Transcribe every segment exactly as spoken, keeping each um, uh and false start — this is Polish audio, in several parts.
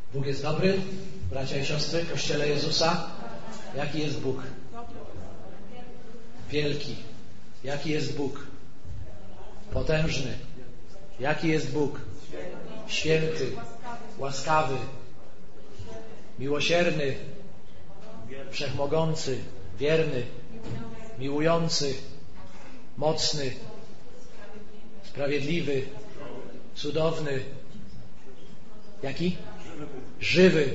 Bóg jest dobry, bracia i siostry, w Kościele Jezusa. Jaki jest Bóg? Wielki. Jaki jest Bóg? Potężny. Jaki jest Bóg? Święty, łaskawy, miłosierny, wszechmogący, wierny, miłujący, mocny, sprawiedliwy, cudowny. Jaki? Żywy.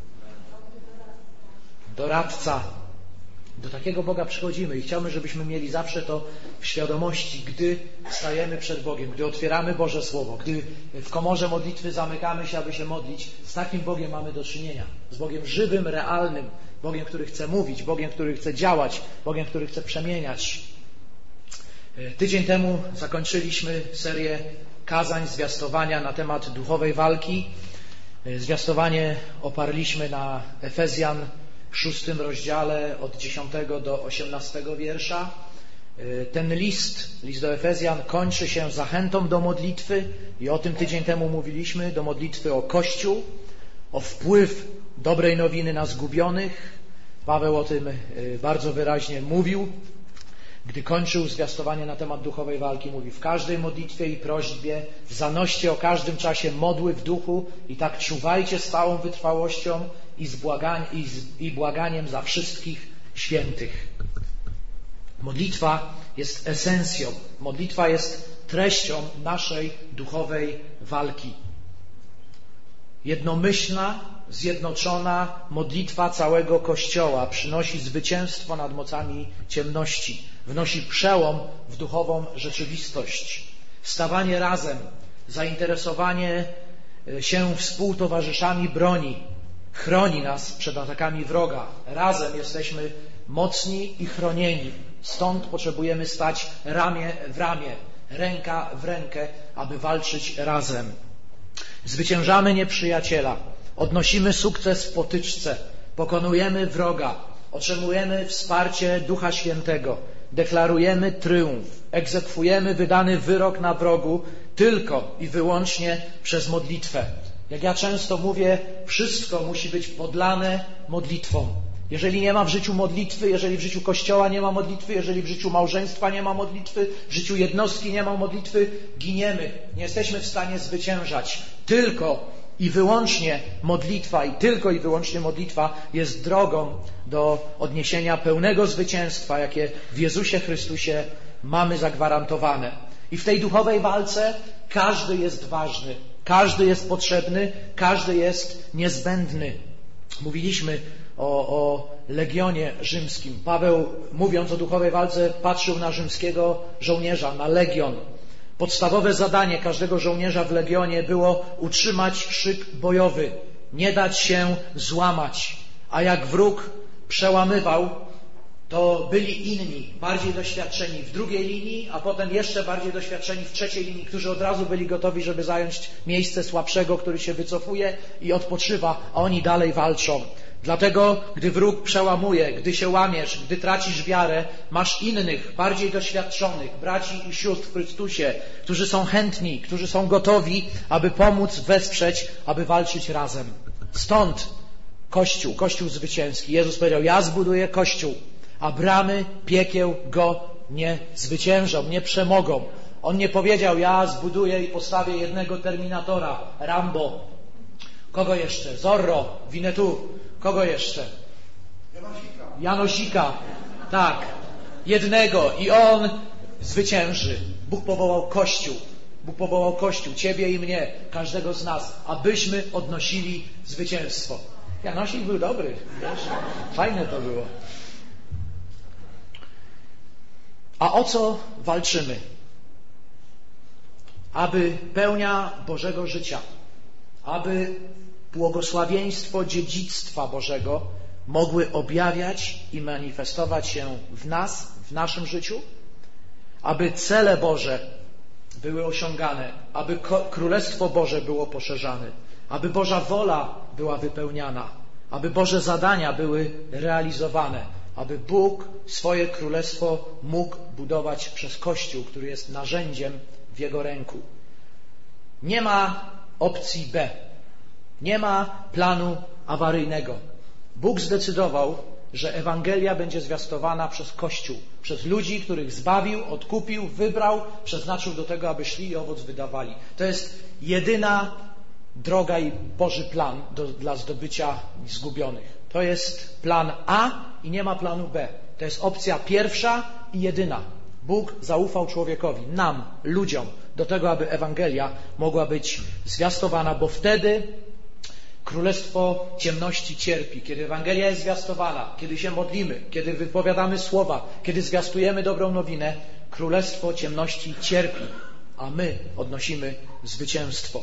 Doradca. Do takiego Boga przychodzimy i chciałbym, żebyśmy mieli zawsze to w świadomości, gdy stajemy przed Bogiem, gdy otwieramy Boże Słowo, gdy w komorze modlitwy zamykamy się, aby się modlić. Z takim Bogiem mamy do czynienia. Z Bogiem żywym, realnym. Bogiem, który chce mówić, Bogiem, który chce działać, Bogiem, który chce przemieniać. Tydzień temu zakończyliśmy serię kazań, zwiastowania na temat duchowej walki. Zwiastowanie oparliśmy na Efezjan szóstym rozdziale od dziesiątego do osiemnastego wiersza. Ten list, list do Efezjan kończy się zachętą do modlitwy i o tym tydzień temu mówiliśmy, do modlitwy o Kościół, o wpływ dobrej nowiny na zgubionych. Paweł o tym bardzo wyraźnie mówił. Gdy kończył zwiastowanie na temat duchowej walki, mówi: w każdej modlitwie i prośbie zanoście o każdym czasie modły w duchu i tak czuwajcie z całą wytrwałością i, z błagań, i, z, i błaganiem za wszystkich świętych. Modlitwa jest esencją, modlitwa jest treścią naszej duchowej walki. Jednomyślna, zjednoczona modlitwa całego Kościoła przynosi zwycięstwo nad mocami ciemności, wnosi przełom w duchową rzeczywistość. Stawanie razem, zainteresowanie się współtowarzyszami broni, chroni nas przed atakami wroga. Razem jesteśmy mocni i chronieni. Stąd potrzebujemy stać ramię w ramię, ręka w rękę, aby walczyć razem. Zwyciężamy nieprzyjaciela, odnosimy sukces w potyczce, pokonujemy wroga, otrzymujemy wsparcie Ducha Świętego, deklarujemy triumf, egzekwujemy wydany wyrok na wrogu tylko i wyłącznie przez modlitwę. Jak ja często mówię, wszystko musi być podlane modlitwą. Jeżeli nie ma w życiu modlitwy, jeżeli w życiu Kościoła nie ma modlitwy, jeżeli w życiu małżeństwa nie ma modlitwy, w życiu jednostki nie ma modlitwy, giniemy. Nie jesteśmy w stanie zwyciężać. Tylko i wyłącznie modlitwa i tylko i wyłącznie modlitwa jest drogą do odniesienia pełnego zwycięstwa, jakie w Jezusie Chrystusie mamy zagwarantowane. I w tej duchowej walce każdy jest ważny, każdy jest potrzebny, każdy jest niezbędny. Mówiliśmy o, o legionie rzymskim. Paweł, mówiąc o duchowej walce, patrzył na rzymskiego żołnierza, na legion. Podstawowe zadanie każdego żołnierza w legionie było utrzymać szyk bojowy, nie dać się złamać. A jak wróg przełamywał, to byli inni, bardziej doświadczeni w drugiej linii, a potem jeszcze bardziej doświadczeni w trzeciej linii, którzy od razu byli gotowi, żeby zająć miejsce słabszego, który się wycofuje i odpoczywa, a oni dalej walczą. Dlatego, gdy wróg przełamuje, gdy się łamiesz, gdy tracisz wiarę, masz innych, bardziej doświadczonych braci i sióstr w Chrystusie, którzy są chętni, którzy są gotowi, aby pomóc, wesprzeć, aby walczyć razem. Stąd Kościół, Kościół zwycięski. Jezus powiedział: ja zbuduję Kościół, a bramy piekieł go nie zwyciężą, nie przemogą. On nie powiedział: ja zbuduję i postawię jednego Terminatora, Rambo. Kogo jeszcze? Zorro, Winnetou. Kogo jeszcze? Janosika. Janosika. Tak. Jednego i on zwycięży. Bóg powołał Kościół. Bóg powołał Kościół, ciebie i mnie, każdego z nas, abyśmy odnosili zwycięstwo. Janosik był dobry. Wiesz? Fajne to było. A o co walczymy? Aby pełnia Bożego życia, aby błogosławieństwo dziedzictwa Bożego mogły objawiać i manifestować się w nas, w naszym życiu, aby cele Boże były osiągane, aby Królestwo Boże było poszerzane, aby Boża wola była wypełniana, aby Boże zadania były realizowane, aby Bóg swoje Królestwo mógł budować przez Kościół, który jest narzędziem w Jego ręku. Nie ma opcji B. Nie ma planu awaryjnego. Bóg zdecydował, że Ewangelia będzie zwiastowana przez Kościół, przez ludzi, których zbawił, odkupił, wybrał, przeznaczył do tego, aby szli i owoc wydawali. To jest jedyna droga i Boży plan do, dla zdobycia zgubionych. To jest plan A i nie ma planu B. To jest opcja pierwsza i jedyna. Bóg zaufał człowiekowi, nam, ludziom, do tego, aby Ewangelia mogła być zwiastowana, bo wtedy królestwo ciemności cierpi. Kiedy Ewangelia jest zwiastowana, kiedy się modlimy, kiedy wypowiadamy słowa, kiedy zwiastujemy dobrą nowinę, królestwo ciemności cierpi, a my odnosimy zwycięstwo.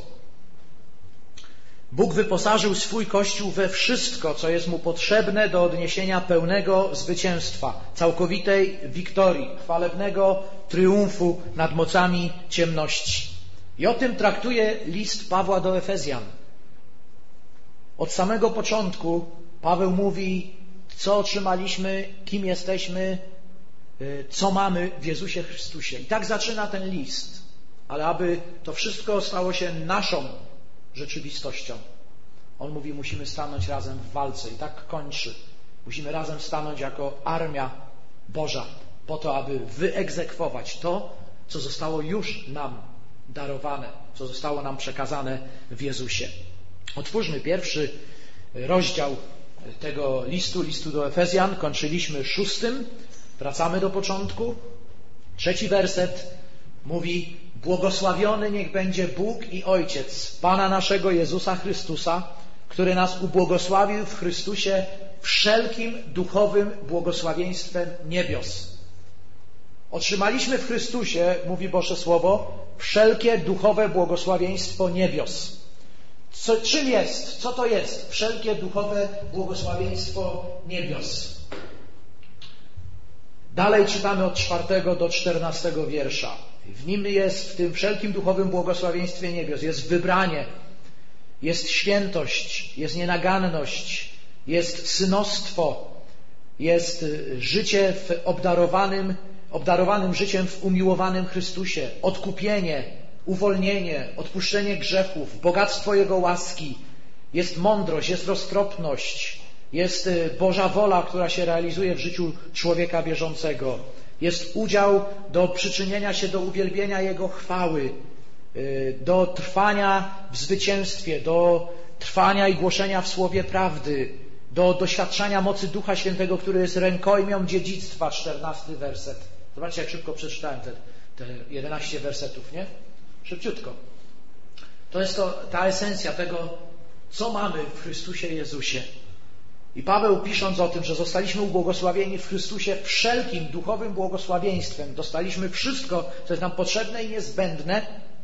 Bóg wyposażył swój Kościół we wszystko, co jest mu potrzebne do odniesienia pełnego zwycięstwa, całkowitej wiktorii, chwalebnego triumfu nad mocami ciemności. I o tym traktuje list Pawła do Efezjan. Od samego początku Paweł mówi, co otrzymaliśmy, kim jesteśmy, co mamy w Jezusie Chrystusie. I tak zaczyna ten list. Ale aby to wszystko stało się naszą rzeczywistością, on mówi, musimy stanąć razem w walce. I tak kończy. Musimy razem stanąć jako armia Boża po to, aby wyegzekwować to, co zostało już nam darowane, co zostało nam przekazane w Jezusie. Otwórzmy pierwszy rozdział tego listu, listu do Efezjan. Kończyliśmy szóstym. Wracamy do początku. Trzeci werset mówi: błogosławiony niech będzie Bóg i Ojciec Pana naszego Jezusa Chrystusa, który nas ubłogosławił w Chrystusie wszelkim duchowym błogosławieństwem niebios. Otrzymaliśmy w Chrystusie, mówi Boże Słowo, wszelkie duchowe błogosławieństwo niebios. Co, czym jest? Co to jest? Wszelkie duchowe błogosławieństwo niebios. Dalej czytamy od czwartego do czternastego wiersza. W nim jest, w tym wszelkim duchowym błogosławieństwie niebios, jest wybranie, jest świętość, jest nienaganność, jest synostwo, jest życie w obdarowanym, obdarowanym życiem w umiłowanym Chrystusie, odkupienie, uwolnienie, odpuszczenie grzechów, bogactwo Jego łaski, jest mądrość, jest roztropność, jest Boża wola, która się realizuje w życiu człowieka wierzącego, jest udział do przyczynienia się do uwielbienia Jego chwały, do trwania w zwycięstwie, do trwania i głoszenia w słowie prawdy, do doświadczania mocy Ducha Świętego, który jest rękojmią dziedzictwa, czternasty werset. Zobaczcie, jak szybko przeczytałem te, te jedenaście wersetów, nie? Szybciutko. To jest to, ta esencja tego, co mamy w Chrystusie Jezusie. I Paweł, pisząc o tym, że zostaliśmy ubłogosławieni w Chrystusie wszelkim duchowym błogosławieństwem, dostaliśmy wszystko, co jest nam potrzebne i niezbędne,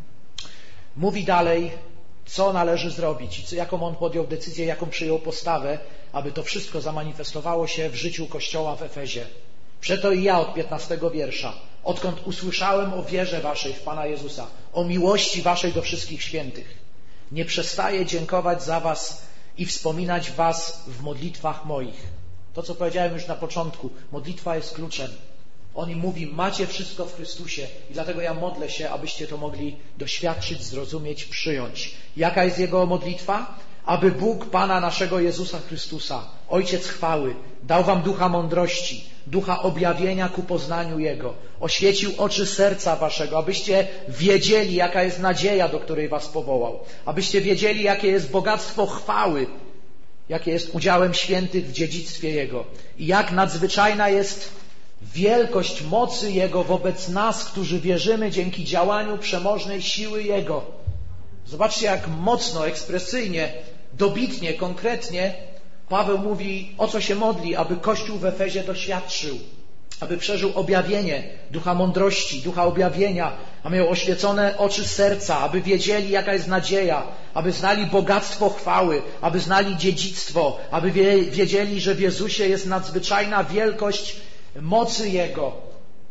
mówi dalej, co należy zrobić i co, jaką on podjął decyzję, jaką przyjął postawę, aby to wszystko zamanifestowało się w życiu Kościoła w Efezie. Przeto i ja od piętnastego wiersza, odkąd usłyszałem o wierze waszej w Pana Jezusa, o miłości waszej do wszystkich świętych, nie przestaję dziękować za was i wspominać was w modlitwach moich. To, co powiedziałem już na początku, modlitwa jest kluczem. On im mówi, macie wszystko w Chrystusie i dlatego ja modlę się, abyście to mogli doświadczyć, zrozumieć, przyjąć. Jaka jest Jego modlitwa? Aby Bóg Pana naszego Jezusa Chrystusa, Ojciec chwały, dał wam ducha mądrości, ducha objawienia ku poznaniu Jego, oświecił oczy serca waszego, abyście wiedzieli, jaka jest nadzieja, do której was powołał, abyście wiedzieli, jakie jest bogactwo chwały, jakie jest udziałem świętych w dziedzictwie Jego i jak nadzwyczajna jest wielkość mocy Jego wobec nas, którzy wierzymy dzięki działaniu przemożnej siły Jego. Zobaczcie, jak mocno, ekspresyjnie, dobitnie, konkretnie Paweł mówi, o co się modli, aby Kościół w Efezie doświadczył, aby przeżył objawienie ducha mądrości, ducha objawienia, aby miał oświecone oczy serca, aby wiedzieli, jaka jest nadzieja, aby znali bogactwo chwały, aby znali dziedzictwo, aby wie, wiedzieli, że w Jezusie jest nadzwyczajna wielkość mocy Jego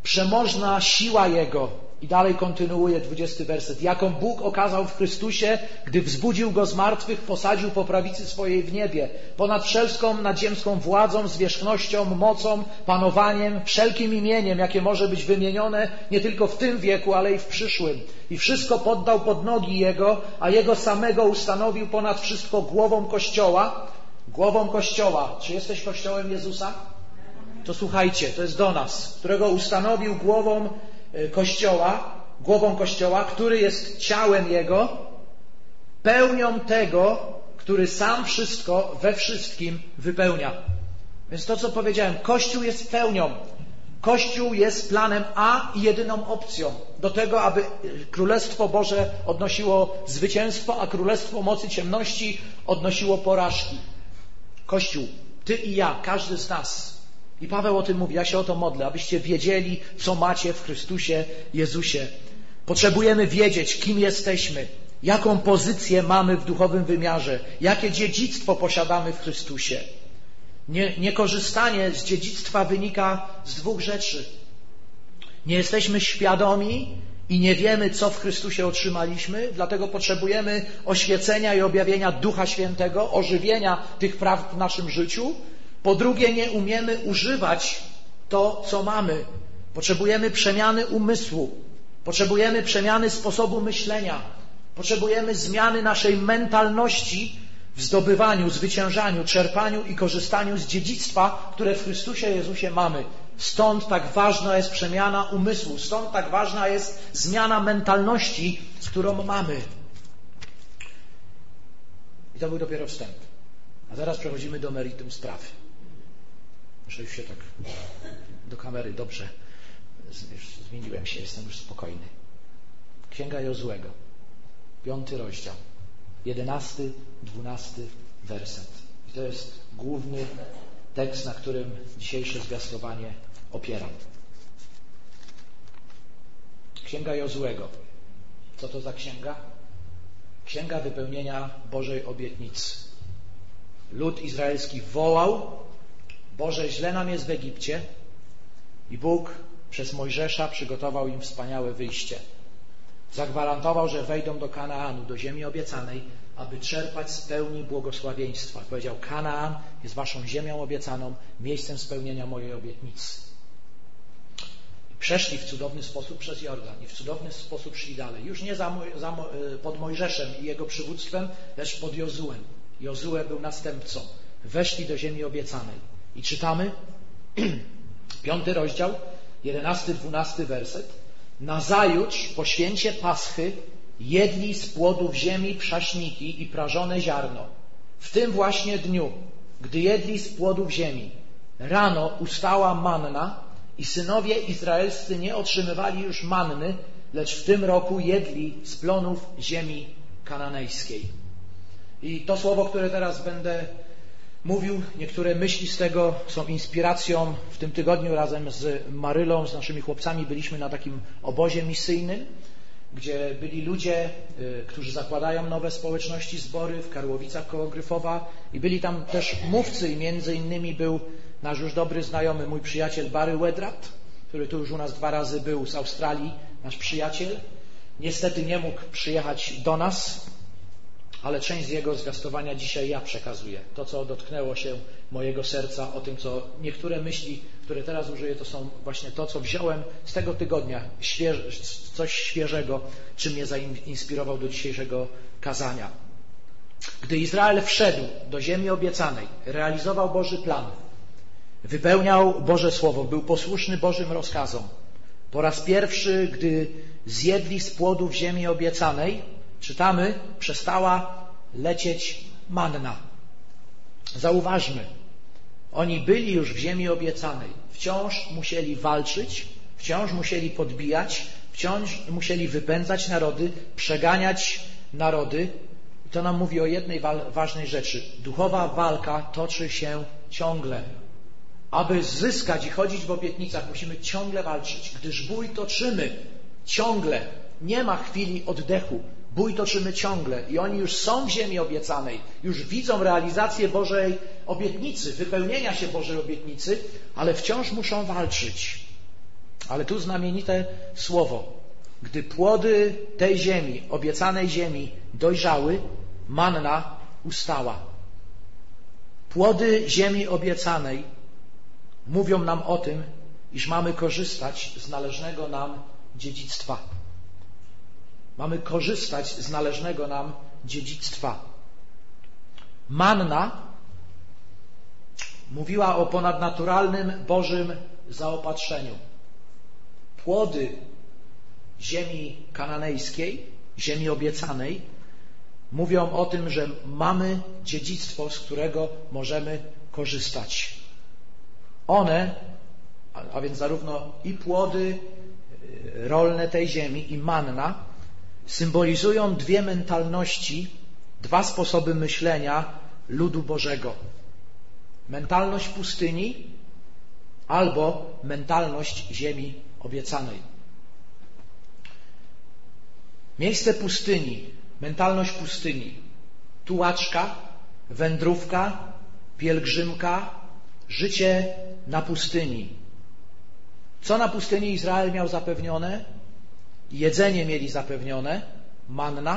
przemożna siła Jego. I dalej kontynuuje dwudziesty werset. Jaką Bóg okazał w Chrystusie, gdy wzbudził Go z martwych, posadził po prawicy swojej w niebie, ponad wszelką nadziemską władzą, zwierzchnością, mocą, panowaniem, wszelkim imieniem, jakie może być wymienione nie tylko w tym wieku, ale i w przyszłym. I wszystko poddał pod nogi Jego, a Jego samego ustanowił ponad wszystko głową Kościoła. Głową Kościoła. Czy jesteś Kościołem Jezusa? To słuchajcie, to jest do nas, którego ustanowił głową Kościoła, głową Kościoła, który jest ciałem Jego, pełnią tego, który sam wszystko we wszystkim wypełnia. Więc to, co powiedziałem, Kościół jest pełnią. Kościół jest planem A i jedyną opcją do tego, aby Królestwo Boże odnosiło zwycięstwo, a Królestwo Mocy Ciemności odnosiło porażki. Kościół, ty i ja, każdy z nas. I Paweł o tym mówi, ja się o to modlę, abyście wiedzieli, co macie w Chrystusie Jezusie. Potrzebujemy wiedzieć, kim jesteśmy, jaką pozycję mamy w duchowym wymiarze, jakie dziedzictwo posiadamy w Chrystusie. Nie, niekorzystanie z dziedzictwa wynika z dwóch rzeczy. Nie jesteśmy świadomi i nie wiemy, co w Chrystusie otrzymaliśmy, dlatego potrzebujemy oświecenia i objawienia Ducha Świętego, ożywienia tych praw w naszym życiu. Po drugie, nie umiemy używać to, co mamy. Potrzebujemy przemiany umysłu. Potrzebujemy przemiany sposobu myślenia. Potrzebujemy zmiany naszej mentalności w zdobywaniu, zwyciężaniu, czerpaniu i korzystaniu z dziedzictwa, które w Chrystusie Jezusie mamy. Stąd tak ważna jest przemiana umysłu. Stąd tak ważna jest zmiana mentalności, którą mamy. I to był dopiero wstęp. A teraz przechodzimy do meritum sprawy. Muszę już się tak do kamery, dobrze. Już zmieniłem się, jestem już spokojny. Księga Jozuego, piąty rozdział, jedenasty, dwunasty werset. I to jest główny tekst, na którym dzisiejsze zwiastowanie opieram. Księga Jozuego. Co to za księga? Księga wypełnienia Bożej obietnicy. Lud izraelski wołał: Boże, źle nam jest w Egipcie, i Bóg przez Mojżesza przygotował im wspaniałe wyjście. Zagwarantował, że wejdą do Kanaanu, do ziemi obiecanej, aby czerpać z pełni błogosławieństwa. Powiedział: Kanaan jest waszą ziemią obiecaną, miejscem spełnienia mojej obietnicy. I przeszli w cudowny sposób przez Jordan i w cudowny sposób szli dalej. Już nie za, za, pod Mojżeszem i jego przywództwem, lecz pod Jozułem. Jozue był następcą. Weszli do ziemi obiecanej. I czytamy piąty rozdział, jedenasty, dwunasty werset. Nazajutrz po święcie Paschy jedli z płodów ziemi przaśniki i prażone ziarno. W tym właśnie dniu, gdy jedli z płodów ziemi, rano ustała manna i synowie izraelscy nie otrzymywali już manny, lecz w tym roku jedli z plonów ziemi kananejskiej. I to słowo, które teraz będę mówił, niektóre myśli z tego są inspiracją. W tym tygodniu razem z Marylą, z naszymi chłopcami byliśmy na takim obozie misyjnym, gdzie byli ludzie, y, którzy zakładają nowe społeczności, zbory w Karłowicach koło Gryfowa, i byli tam też mówcy, i między innymi był nasz już dobry znajomy, mój przyjaciel Barry Wedrat, który tu już u nas dwa razy był, z Australii, nasz przyjaciel. Niestety nie mógł przyjechać do nas, ale część z jego zwiastowania dzisiaj ja przekazuję. To, co dotknęło się mojego serca, o tym, co niektóre myśli, które teraz użyję, to są właśnie to, co wziąłem z tego tygodnia, śwież, coś świeżego, czym mnie zainspirował do dzisiejszego kazania. Gdy Izrael wszedł do ziemi obiecanej, realizował Boży plan, wypełniał Boże Słowo, był posłuszny Bożym rozkazom. Po raz pierwszy, gdy zjedli z płodów ziemi obiecanej, czytamy, przestała lecieć manna. Zauważmy, oni byli już w ziemi obiecanej. Wciąż musieli walczyć, wciąż musieli podbijać, wciąż musieli wypędzać narody, przeganiać narody. I to nam mówi o jednej ważnej rzeczy. Duchowa walka toczy się ciągle. Aby zyskać i chodzić w obietnicach, musimy ciągle walczyć, gdyż bój toczymy ciągle. Nie ma chwili oddechu. Bój toczymy ciągle i oni już są w ziemi obiecanej, już widzą realizację Bożej obietnicy, wypełnienia się Bożej obietnicy, ale wciąż muszą walczyć. Ale tu znamienite słowo. Gdy płody tej ziemi, obiecanej ziemi dojrzały, manna ustała. Płody ziemi obiecanej mówią nam o tym, iż mamy korzystać z należnego nam dziedzictwa. Mamy korzystać z należnego nam dziedzictwa. Manna mówiła o ponadnaturalnym Bożym zaopatrzeniu. Płody ziemi kananejskiej, ziemi obiecanej, mówią o tym, że mamy dziedzictwo, z którego możemy korzystać. One, a więc zarówno i płody rolne tej ziemi, i manna, symbolizują dwie mentalności, dwa sposoby myślenia ludu Bożego. Mentalność pustyni albo mentalność ziemi obiecanej. Miejsce pustyni, mentalność pustyni, tułaczka, wędrówka, pielgrzymka, życie na pustyni. Co na pustyni Izrael miał zapewnione? Jedzenie mieli zapewnione, manna,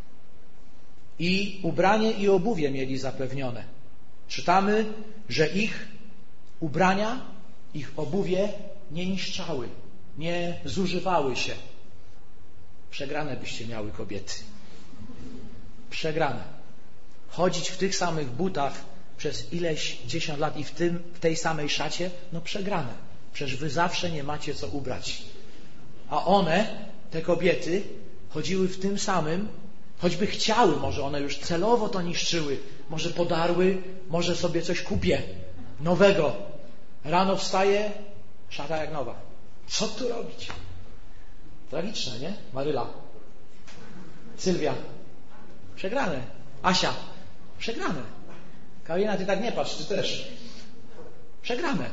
i ubranie i obuwie mieli zapewnione. Czytamy, że ich ubrania, ich obuwie nie niszczały, nie zużywały się. Przegrane byście miały kobiety. Przegrane. Chodzić w tych samych butach przez ileś dziesiąt lat i w, tym, w tej samej szacie, no przegrane. Przecież wy zawsze nie macie co ubrać. A one, te kobiety, chodziły w tym samym, choćby chciały, może one już celowo to niszczyły, może podarły, może sobie coś kupię nowego. Rano wstaje, szata jak nowa. Co tu robić? Tragiczne, nie? Maryla, Sylwia, przegrane. Asia, przegrane. Karolina, ty tak nie patrz, ty też. Przegrane.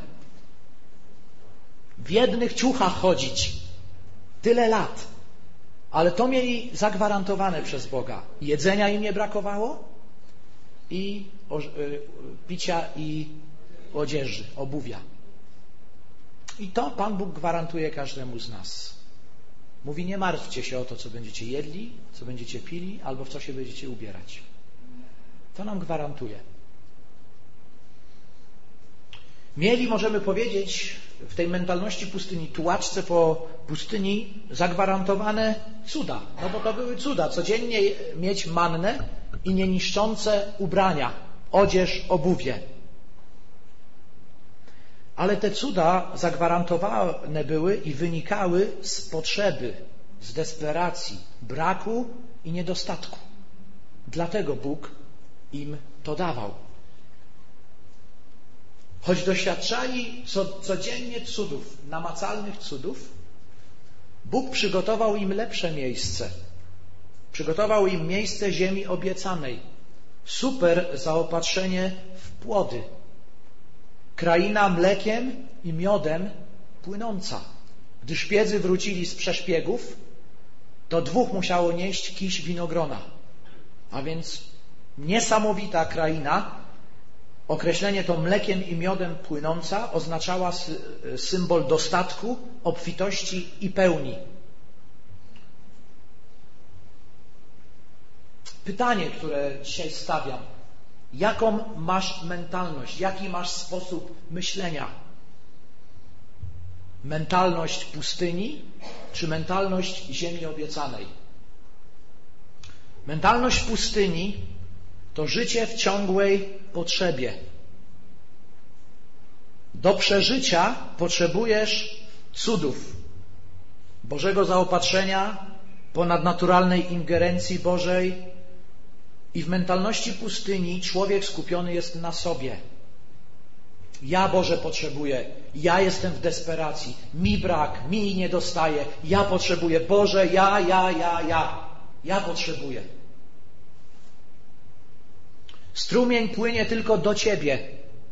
W jednych ciuchach chodzić. Tyle lat. Ale to mieli zagwarantowane przez Boga. Jedzenia im nie brakowało i o, y, picia i odzieży, obuwia. I to Pan Bóg gwarantuje każdemu z nas. Mówi, nie martwcie się o to, co będziecie jedli, co będziecie pili, albo w co się będziecie ubierać. To nam gwarantuje. Mieli, możemy powiedzieć, w tej mentalności pustyni, tułaczce po pustyni zagwarantowane cuda. No bo to były cuda. Codziennie mieć mannę i nieniszczące ubrania, odzież, obuwie. Ale te cuda zagwarantowane były i wynikały z potrzeby, z desperacji, braku i niedostatku. Dlatego Bóg im to dawał. Choć doświadczali co, codziennie cudów, namacalnych cudów, Bóg przygotował im lepsze miejsce. Przygotował im miejsce ziemi obiecanej. Super zaopatrzenie w płody. Kraina mlekiem i miodem płynąca. Gdy szpiedzy wrócili z przeszpiegów, to dwóch musiało nieść kiś winogrona. A więc niesamowita kraina. Określenie to mlekiem i miodem płynąca oznaczała symbol dostatku, obfitości i pełni. Pytanie, które dzisiaj stawiam. Jaką masz mentalność? Jaki masz sposób myślenia? Mentalność pustyni czy mentalność ziemi obiecanej? Mentalność pustyni to życie w ciągłej potrzebie. Do przeżycia potrzebujesz cudów, Bożego zaopatrzenia, ponadnaturalnej ingerencji Bożej. I w mentalności pustyni człowiek skupiony jest na sobie. Ja, Boże, potrzebuję. Ja jestem w desperacji. Mi brak, mi nie dostaje. Ja potrzebuję. Boże, ja, ja, ja, ja. Ja potrzebuję. Strumień płynie tylko do Ciebie.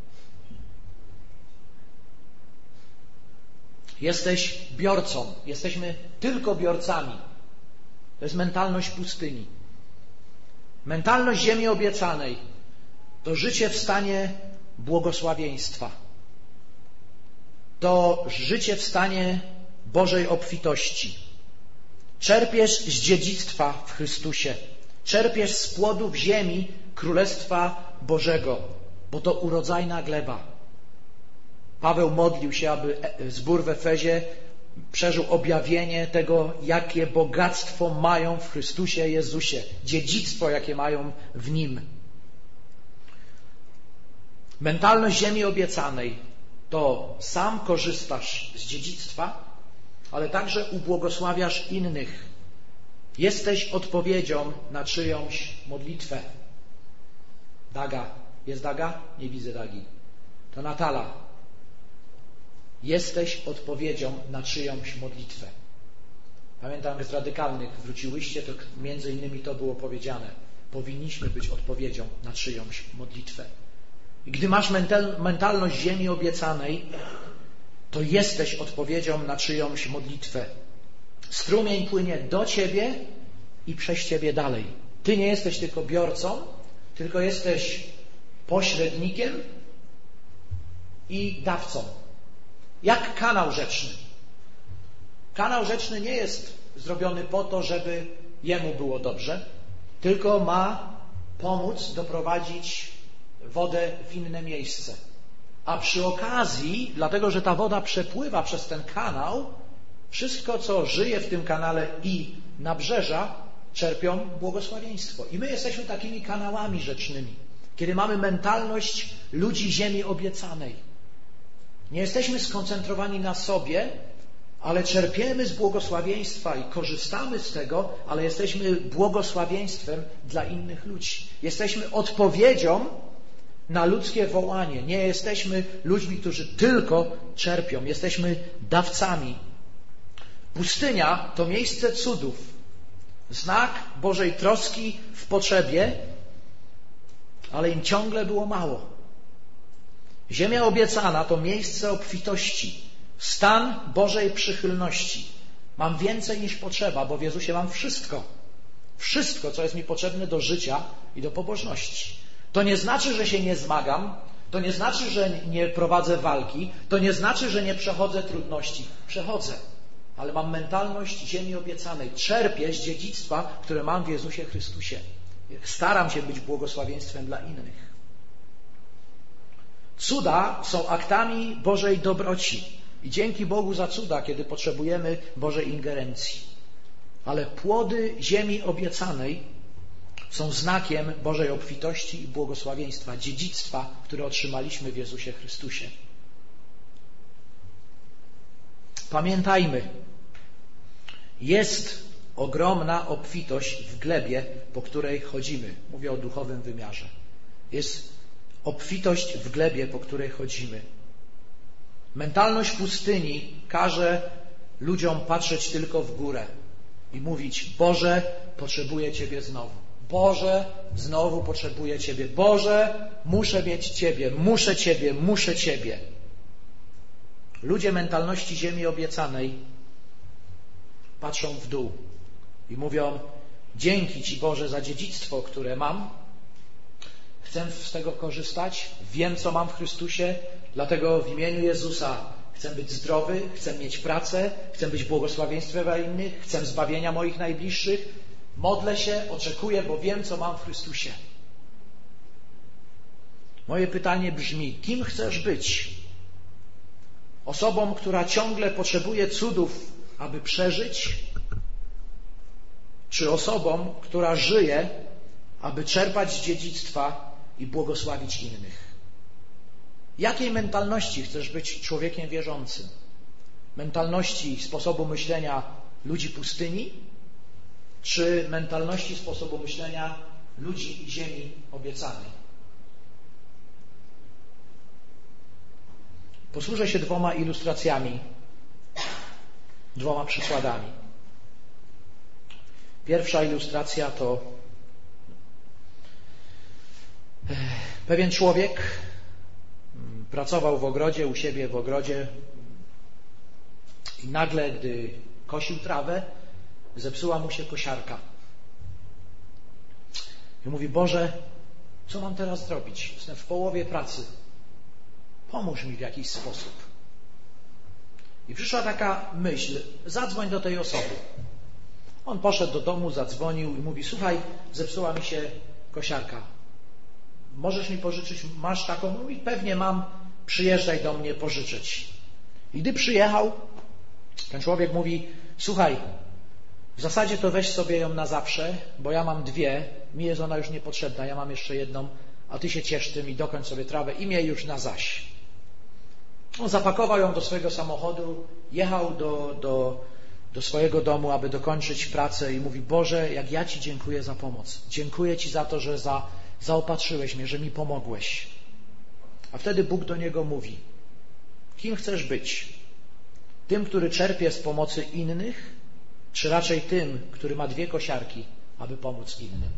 Jesteś biorcą. Jesteśmy tylko biorcami. To jest mentalność pustyni. Mentalność ziemi obiecanej to życie w stanie błogosławieństwa. To życie w stanie Bożej obfitości. Czerpiesz z dziedzictwa w Chrystusie. Czerpiesz z płodów ziemi Królestwa Bożego, bo to urodzajna gleba. Paweł modlił się, aby zbór w Efezie przeżył objawienie tego, jakie bogactwo mają w Chrystusie Jezusie. Dziedzictwo, jakie mają w Nim. Mentalność ziemi obiecanej to sam korzystasz z dziedzictwa, ale także ubłogosławiasz innych. Jesteś odpowiedzią na czyjąś modlitwę. Daga. Jest Daga? Nie widzę Dagi. To Natala. Jesteś odpowiedzią na czyjąś modlitwę. Pamiętam, jak z radykalnych wróciłyście, to między innymi to było powiedziane. Powinniśmy być odpowiedzią na czyjąś modlitwę. I gdy masz mental, mentalność ziemi obiecanej, to jesteś odpowiedzią na czyjąś modlitwę. Strumień płynie do ciebie i przez ciebie dalej. Ty nie jesteś tylko biorcą, tylko jesteś pośrednikiem i dawcą. Jak kanał rzeczny. Kanał rzeczny nie jest zrobiony po to, żeby jemu było dobrze, tylko ma pomóc doprowadzić wodę w inne miejsce. A przy okazji, dlatego że ta woda przepływa przez ten kanał, wszystko, co żyje w tym kanale i nabrzeża, czerpią błogosławieństwo. I my jesteśmy takimi kanałami rzecznymi, kiedy mamy mentalność ludzi ziemi obiecanej. Nie jesteśmy skoncentrowani na sobie, ale czerpiemy z błogosławieństwa i korzystamy z tego, ale jesteśmy błogosławieństwem dla innych ludzi. Jesteśmy odpowiedzią na ludzkie wołanie. Nie jesteśmy ludźmi, którzy tylko czerpią. Jesteśmy dawcami. Pustynia to miejsce cudów. Znak Bożej troski w potrzebie, ale im ciągle było mało. Ziemia obiecana to miejsce obfitości, stan Bożej przychylności. Mam więcej niż potrzeba, bo w Jezusie mam wszystko. Wszystko, co jest mi potrzebne do życia i do pobożności. To nie znaczy, że się nie zmagam, to nie znaczy, że nie prowadzę walki, to nie znaczy, że nie przechodzę trudności. Przechodzę, ale mam mentalność ziemi obiecanej. Czerpię z dziedzictwa, które mam w Jezusie Chrystusie. Staram się być błogosławieństwem dla innych. Cuda są aktami Bożej dobroci i dzięki Bogu za cuda, kiedy potrzebujemy Bożej ingerencji. Ale płody ziemi obiecanej są znakiem Bożej obfitości i błogosławieństwa, dziedzictwa, które otrzymaliśmy w Jezusie Chrystusie. Pamiętajmy, jest ogromna obfitość w glebie, po której chodzimy. Mówię o duchowym wymiarze. Jest obfitość w glebie, po której chodzimy. Mentalność pustyni każe ludziom patrzeć tylko w górę i mówić: Boże, potrzebuję Ciebie znowu. Boże, znowu potrzebuję Ciebie. Boże, muszę mieć Ciebie, muszę Ciebie, muszę Ciebie. Ludzie mentalności ziemi obiecanej patrzą w dół i mówią: dzięki Ci, Boże, za dziedzictwo, które mam. Chcę z tego korzystać, wiem, co mam w Chrystusie, dlatego w imieniu Jezusa chcę być zdrowy, chcę mieć pracę, chcę być błogosławieństwem dla innych, chcę zbawienia moich najbliższych. Modlę się, oczekuję, bo wiem, co mam w Chrystusie. Moje pytanie brzmi: kim chcesz być? Osobą, która ciągle potrzebuje cudów, aby przeżyć? Czy osobą, która żyje, aby czerpać z dziedzictwa i błogosławić innych? Jakiej mentalności chcesz być człowiekiem wierzącym? Mentalności, sposobu myślenia ludzi pustyni? Czy mentalności, sposobu myślenia ludzi ziemi obiecanej? Posłużę się dwoma ilustracjami, dwoma przykładami. Pierwsza ilustracja to pewien człowiek pracował w ogrodzie, u siebie w ogrodzie i nagle, gdy kosił trawę, zepsuła mu się kosiarka. I mówi: Boże, co mam teraz zrobić? Jestem w połowie pracy. Pomóż mi w jakiś sposób. I przyszła taka myśl, zadzwoń do tej osoby. On poszedł do domu, zadzwonił i mówi, słuchaj, zepsuła mi się kosiarka. Możesz mi pożyczyć, masz taką? Mówi, pewnie mam, przyjeżdżaj do mnie pożyczyć. I gdy przyjechał, ten człowiek mówi, słuchaj, w zasadzie to weź sobie ją na zawsze, bo ja mam dwie, mi jest ona już niepotrzebna, ja mam jeszcze jedną, a ty się ciesz tym i dokończ sobie trawę i miej już na zaś. On zapakował ją do swojego samochodu, jechał do, do, do swojego domu, aby dokończyć pracę i mówi, Boże, jak ja Ci dziękuję za pomoc. Dziękuję Ci za to, że za, zaopatrzyłeś mnie, że mi pomogłeś. A wtedy Bóg do niego mówi, kim chcesz być? Tym, który czerpie z pomocy innych, czy raczej tym, który ma dwie kosiarki, aby pomóc innym?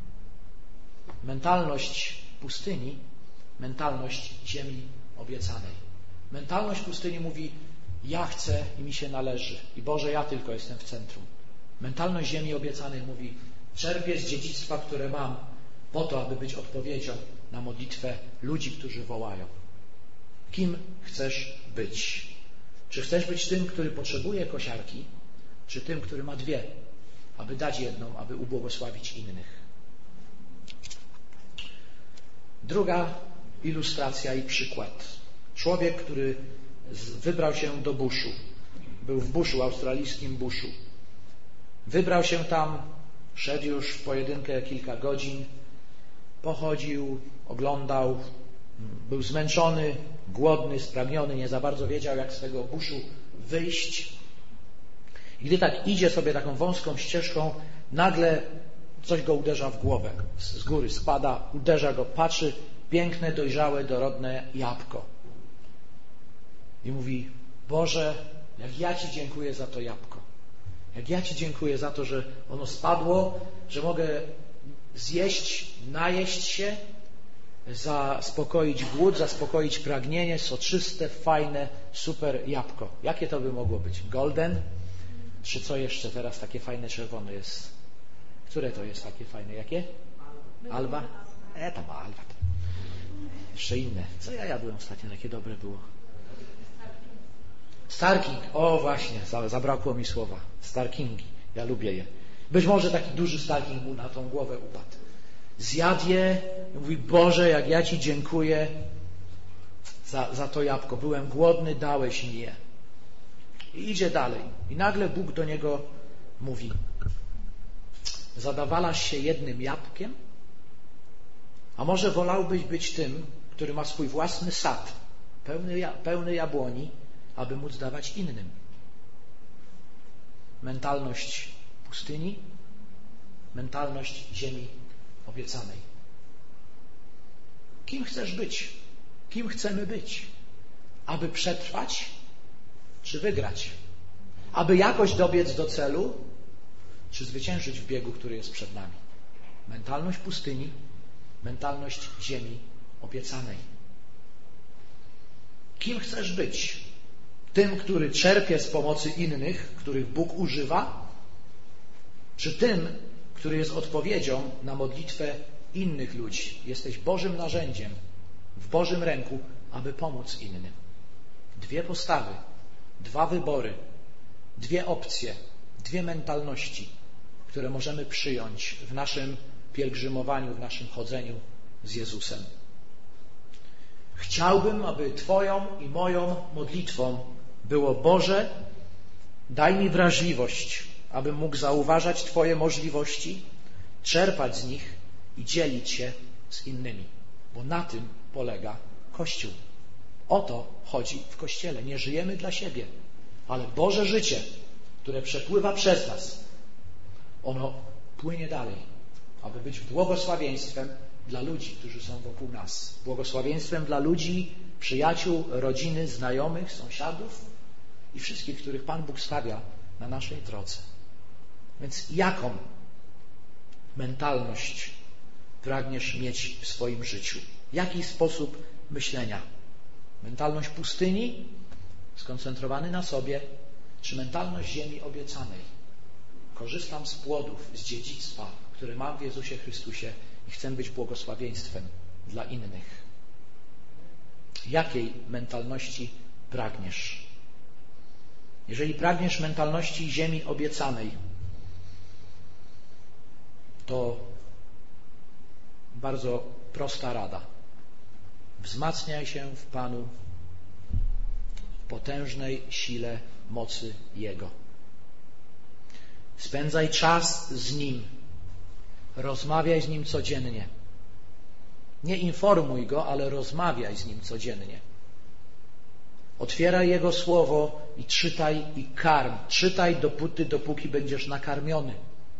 Mentalność pustyni, mentalność ziemi obiecanej. Mentalność pustyni mówi, ja chcę i mi się należy. I Boże, ja tylko jestem w centrum. Mentalność ziemi obiecanej mówi, czerpię z dziedzictwa, które mam, po to, aby być odpowiedzią na modlitwę ludzi, którzy wołają. Kim chcesz być? Czy chcesz być tym, który potrzebuje kosiarki, czy tym, który ma dwie, aby dać jedną, aby ubłogosławić innych? Druga ilustracja i przykład. Człowiek, który wybrał się do buszu. Był w buszu, australijskim buszu. Wybrał się tam, szedł już w pojedynkę kilka godzin, pochodził, oglądał, był zmęczony, głodny, spragniony, nie za bardzo wiedział, jak z tego buszu wyjść. I gdy tak idzie sobie taką wąską ścieżką, nagle coś go uderza w głowę. Z góry spada, uderza go, patrzy, piękne, dojrzałe, dorodne jabłko. I mówi, Boże, jak ja Ci dziękuję za to jabłko. Jak ja Ci dziękuję za to, że ono spadło, że mogę zjeść, najeść się, zaspokoić głód, zaspokoić pragnienie, soczyste, fajne, super jabłko. Jakie to by mogło być? Golden? Czy co jeszcze teraz takie fajne czerwone jest? Które to jest takie fajne? Jakie? Alba? E, tam alba. Jeszcze inne. Co ja jadłem ostatnio? Takie dobre było. Starking. O właśnie, zabrakło mi słowa. Starkingi. Ja lubię je. Być może taki duży starking mu na tą głowę upadł. Zjadł je i mówi, Boże, jak ja Ci dziękuję za, za to jabłko. Byłem głodny, dałeś mi je. I idzie dalej. I nagle Bóg do niego mówi, zadawalasz się jednym jabłkiem? A może wolałbyś być tym, który ma swój własny sad, pełny, pełny jabłoni, aby móc dawać innym? Mentalność pustyni, mentalność ziemi obiecanej. Kim chcesz być? Kim chcemy być? Aby przetrwać, czy wygrać? Aby jakoś dobiec do celu, czy zwyciężyć w biegu, który jest przed nami? Mentalność pustyni, mentalność ziemi obiecanej. Kim chcesz być? Tym, który czerpie z pomocy innych, których Bóg używa, czy tym, który jest odpowiedzią na modlitwę innych ludzi? Jesteś Bożym narzędziem w Bożym ręku, aby pomóc innym. Dwie postawy, dwa wybory, dwie opcje, dwie mentalności, które możemy przyjąć w naszym pielgrzymowaniu, w naszym chodzeniu z Jezusem. Chciałbym, aby Twoją i moją modlitwą było, Boże, daj mi wrażliwość, abym mógł zauważać Twoje możliwości, czerpać z nich i dzielić się z innymi. Bo na tym polega Kościół. O to chodzi w Kościele. Nie żyjemy dla siebie, ale Boże życie, które przepływa przez nas, ono płynie dalej, aby być błogosławieństwem dla ludzi, którzy są wokół nas. Błogosławieństwem dla ludzi, przyjaciół, rodziny, znajomych, sąsiadów i wszystkich, których Pan Bóg stawia na naszej drodze. Więc jaką mentalność pragniesz mieć w swoim życiu? Jaki sposób myślenia? Mentalność pustyni, skoncentrowany na sobie, czy mentalność ziemi obiecanej? Korzystam z płodów, z dziedzictwa, które mam w Jezusie Chrystusie i chcę być błogosławieństwem dla innych. Jakiej mentalności pragniesz? Jeżeli pragniesz mentalności ziemi obiecanej, to bardzo prosta rada. Wzmacniaj się w Panu, w potężnej sile mocy Jego. Spędzaj czas z Nim. Rozmawiaj z Nim codziennie. Nie informuj Go, ale rozmawiaj z Nim codziennie. Otwieraj Jego Słowo i czytaj i karm. Czytaj dopóty, dopóki będziesz nakarmiony.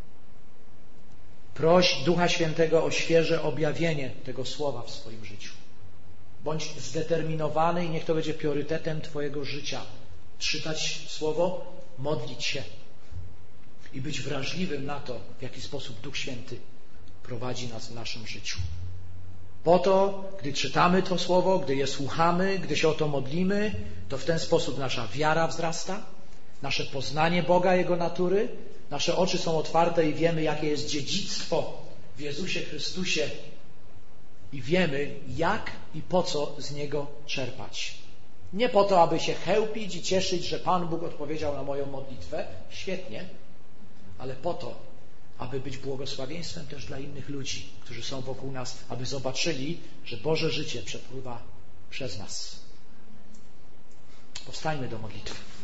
Proś Ducha Świętego o świeże objawienie tego Słowa w swoim życiu. Bądź zdeterminowany i niech to będzie priorytetem Twojego życia. Czytać Słowo, modlić się i być wrażliwym na to, w jaki sposób Duch Święty prowadzi nas w naszym życiu. Po to, gdy czytamy to Słowo, gdy je słuchamy, gdy się o to modlimy, to w ten sposób nasza wiara wzrasta, nasze poznanie Boga, Jego natury, nasze oczy są otwarte i wiemy, jakie jest dziedzictwo w Jezusie Chrystusie i wiemy, jak i po co z Niego czerpać. Nie po to, aby się chełpić i cieszyć, że Pan Bóg odpowiedział na moją modlitwę, świetnie, ale po to, aby być błogosławieństwem też dla innych ludzi, którzy są wokół nas, aby zobaczyli, że Boże życie przepływa przez nas. Powstańmy do modlitwy.